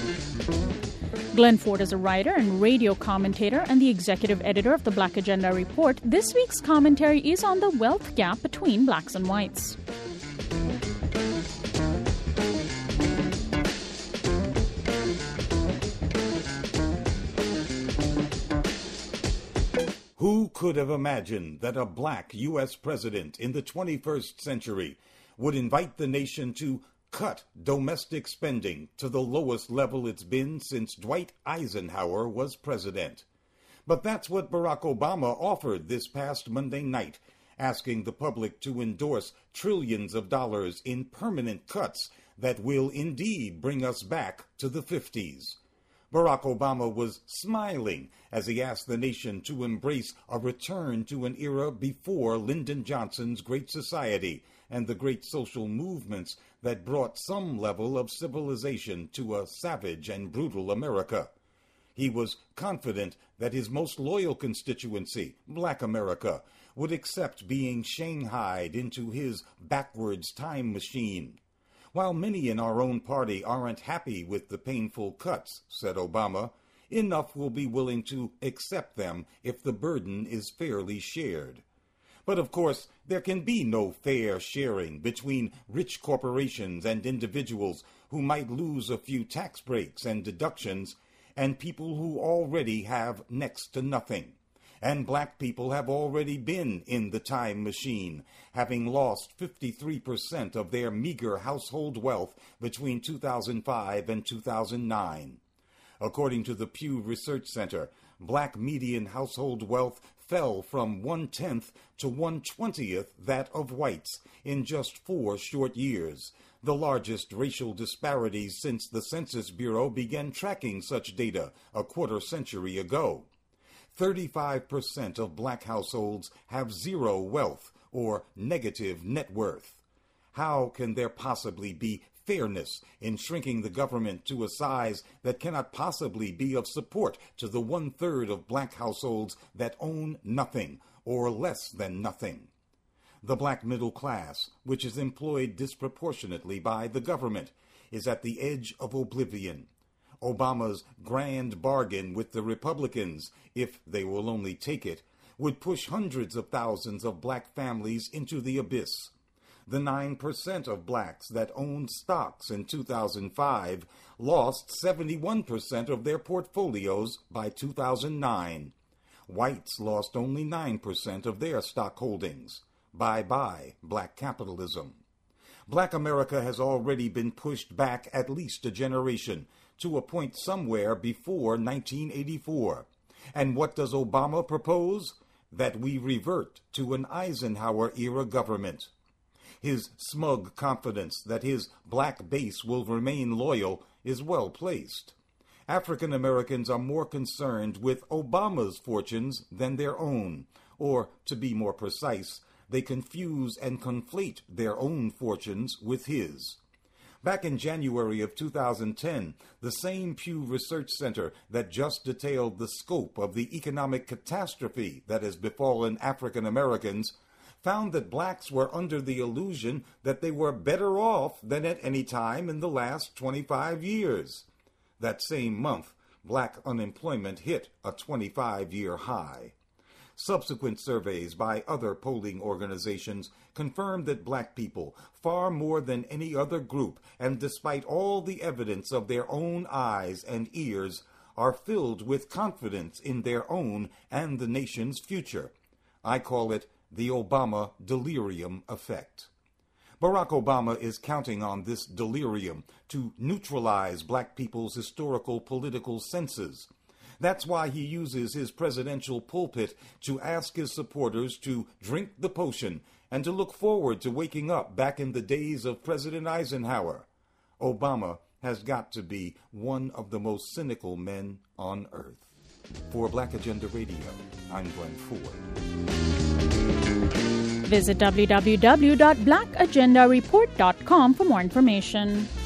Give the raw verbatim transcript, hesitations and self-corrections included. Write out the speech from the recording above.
Glenn Ford is a writer and radio commentator and the executive editor of the Black Agenda Report. This week's commentary is on the wealth gap between blacks and whites. Who could have imagined that a black U S president in the twenty-first century would invite the nation to cut domestic spending to the lowest level it's been since Dwight Eisenhower was president? But that's what Barack Obama offered this past Monday night, asking the public to endorse trillions of dollars in permanent cuts that will indeed bring us back to the fifties. Barack Obama was smiling as he asked the nation to embrace a return to an era before Lyndon Johnson's Great Society and the great social movements that brought some level of civilization to a savage and brutal America. He was confident that his most loyal constituency, Black America, would accept being shanghaied into his backwards time machine. While many in our own party aren't happy with the painful cuts, said Obama, enough will be willing to accept them if the burden is fairly shared. But of course, there can be no fair sharing between rich corporations and individuals who might lose a few tax breaks and deductions, and people who already have next to nothing. And black people have already been in the time machine, having lost fifty-three percent of their meager household wealth between two thousand five and two thousand nine. According to the Pew Research Center, black median household wealth fell from one-tenth to one-twentieth that of whites in just four short years, the largest racial disparities since the Census Bureau began tracking such data a quarter century ago. thirty-five percent of black households have zero wealth or negative net worth. How can there possibly be fairness in shrinking the government to a size that cannot possibly be of support to the one-third of black households that own nothing or less than nothing? The black middle class, which is employed disproportionately by the government, is at the edge of oblivion. Obama's grand bargain with the Republicans, if they will only take it, would push hundreds of thousands of black families into the abyss. The nine percent of blacks that owned stocks in two thousand five lost seventy-one percent of their portfolios by two thousand nine. Whites lost only nine percent of their stock holdings. Bye-bye, black capitalism. Black America has already been pushed back at least a generation, to a point somewhere before nineteen eighty-four. And what does Obama propose? That we revert to an Eisenhower-era government. His smug confidence that his black base will remain loyal is well placed. African Americans are more concerned with Obama's fortunes than their own, or, to be more precise, they confuse and conflate their own fortunes with his. Back in January of two thousand ten, the same Pew Research Center that just detailed the scope of the economic catastrophe that has befallen African Americans found that blacks were under the illusion that they were better off than at any time in the last twenty-five years. That same month, black unemployment hit a twenty-five-year high. Subsequent surveys by other polling organizations confirmed that black people, far more than any other group, and despite all the evidence of their own eyes and ears, are filled with confidence in their own and the nation's future. I call it the Obama delirium effect. Barack Obama is counting on this delirium to neutralize black people's historical political senses. That's why he uses his presidential pulpit to ask his supporters to drink the potion and to look forward to waking up back in the days of President Eisenhower. Obama has got to be one of the most cynical men on earth. For Black Agenda Radio, I'm Glenn Ford. Visit w w w dot black agenda report dot com for more information.